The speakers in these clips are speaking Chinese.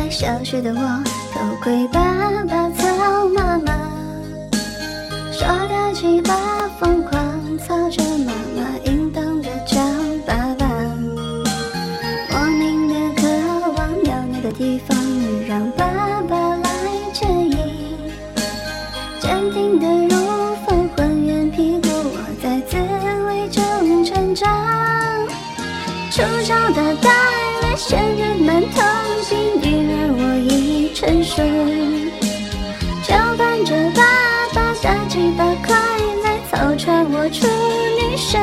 小时的我偷窥爸爸操妈妈，说的七八疯狂，操着妈妈淫荡的叫爸爸，莫名的渴望尿尿的地方让爸爸来接应，坚定的如风浑圆屁股，我在滋味中成长，出招的带来仙人满头皮，女儿我已成熟，就伴着爸爸大鸡巴快来操穿我处女身。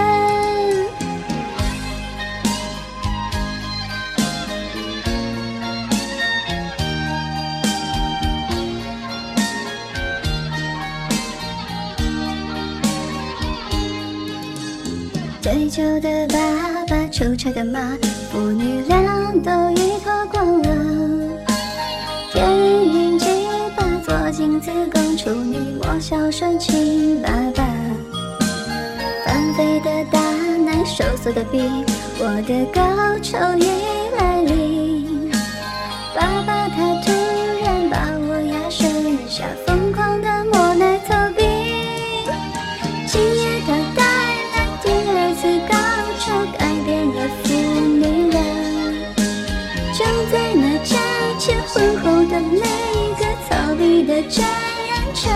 醉酒的爸爸，出差的妈，父女俩都已脱光了。天云鸡巴，左精子宫，处女膜小顺亲爸爸。翻飞的大奶，收缩的逼，我的高潮已来临。爸爸他突然把我压身下，疯狂的摸奶头逼。今夜他带来第二次高潮，改变了父女俩。就在那假期婚后的那个草地的战染场，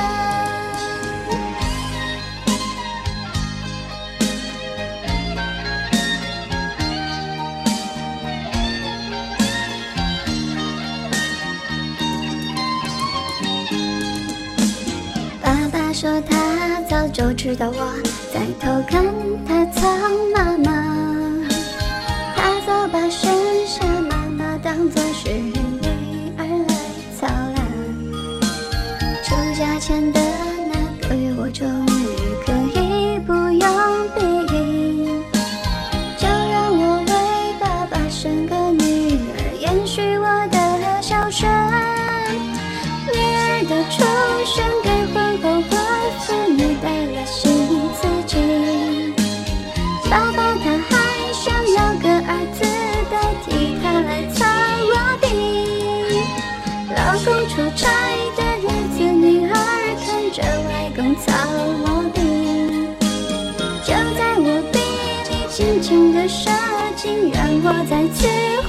爸爸说他早就知道我在偷看他操妈妈，他早把生下妈妈当作是女儿来操啦。出嫁前的那个月，我终于可以不用避孕，就让我为爸爸生个女儿，延续我的孝顺。女儿的出生给婚后和妇女带来新刺激，爸爸他还想要个儿子代替他来操我逼。老公出差的日子，女儿看着外公操我逼，就在我逼你轻轻的射精，让我再次